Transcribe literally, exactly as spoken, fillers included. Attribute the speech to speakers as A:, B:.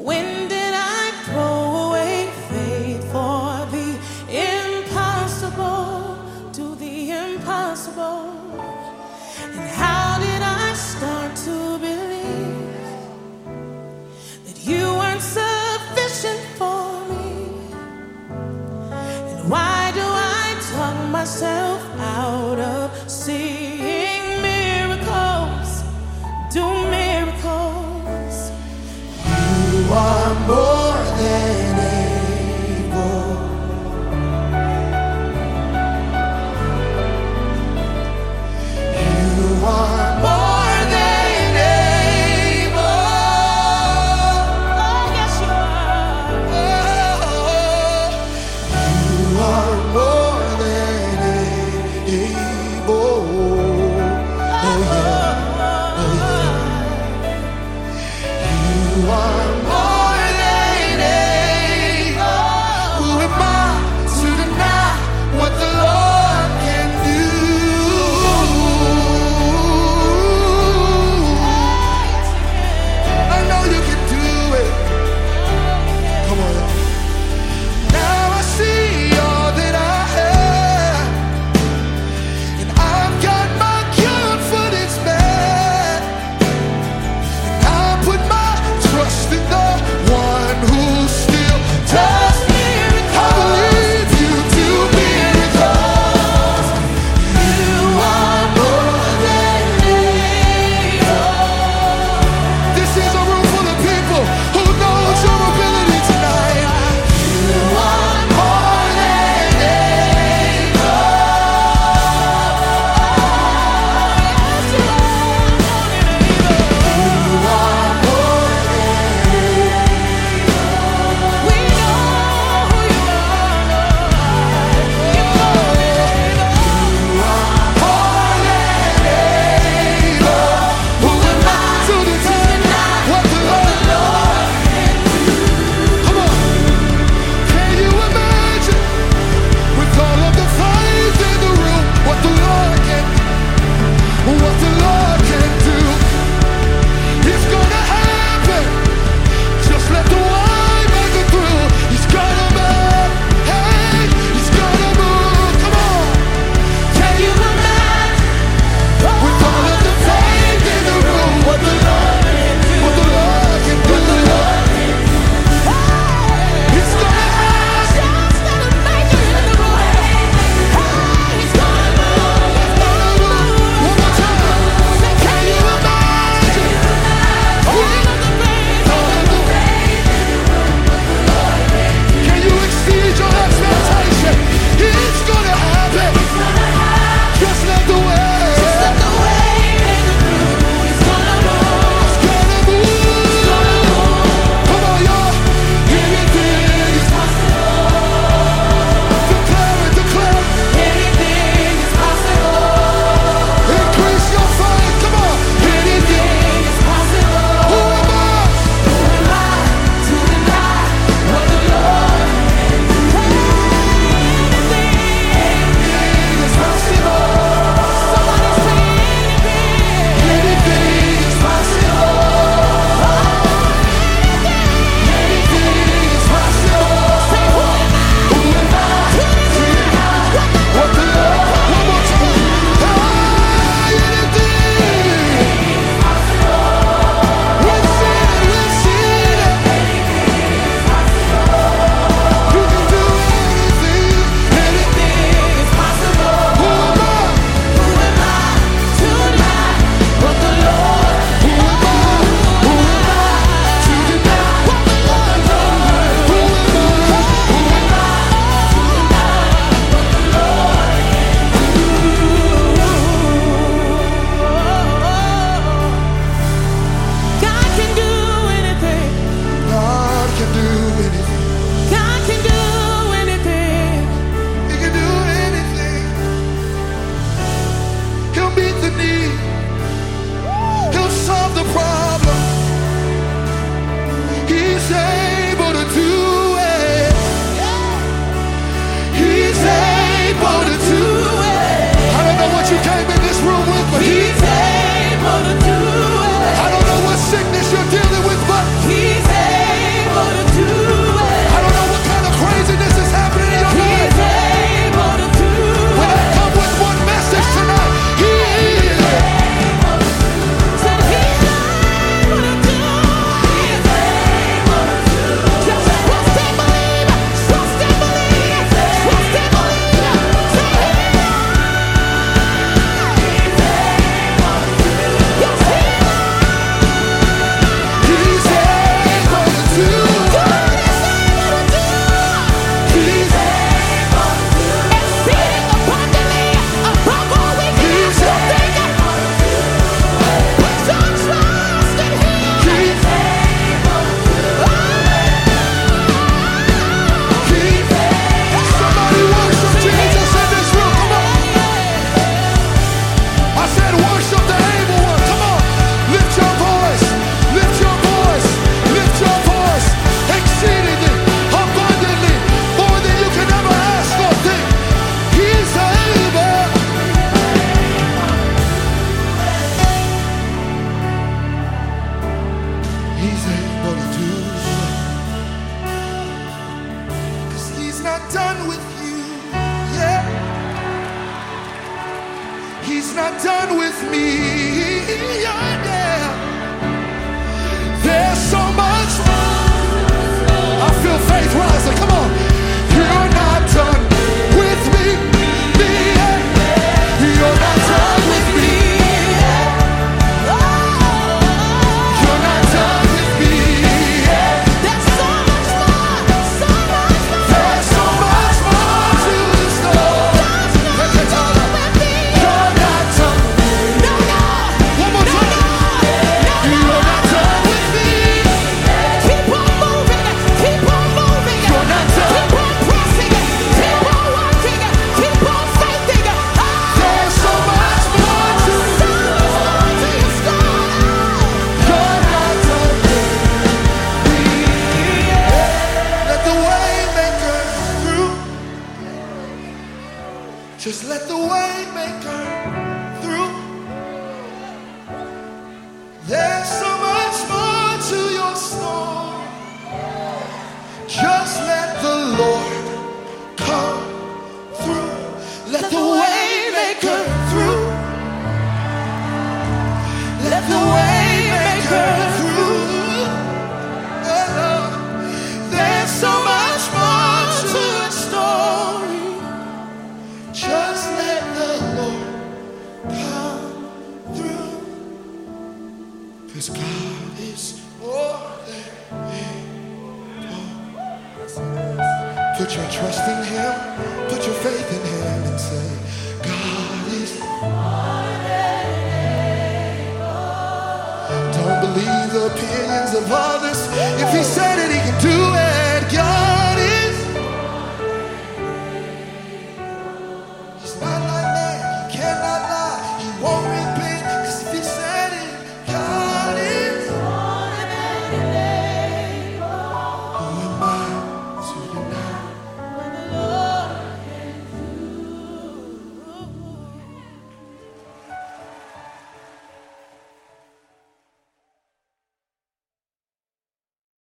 A: When did I throw away faith for the impossible? Do the impossible. And how did I start to believe that you weren't sufficient for me? And why do I talk myself out of seeing miracles, do miracles? You are
B: He's able to do it. 'Cause he's not done with you yet. He's not done with me yet. Yeah. There's so much more. I feel faith rising. Come on. You're not done with me. me yet. You're not done with me. Just let the way maker through. There's so much more to your story. Just let the Lord come through. Let the way maker through. Let the way maker through. Oh, there's so much more to the story. Just let the Lord come through. 'Cause God is more than able. Put your trust in Him, put your faith in Him and say,